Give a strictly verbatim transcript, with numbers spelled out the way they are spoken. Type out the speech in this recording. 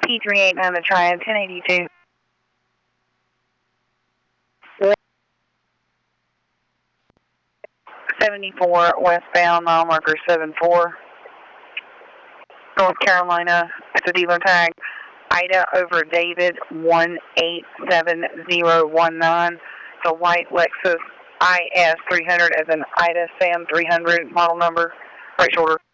P three eight nine, the Triad, ten eighty-two. seventy-four westbound, mile marker seven four. North Carolina, it's a dealer tag. Ida over David one eight seven zero one nine. It's a white Lexus I S three hundred as an Ida Sam three hundred model number. Right shoulder.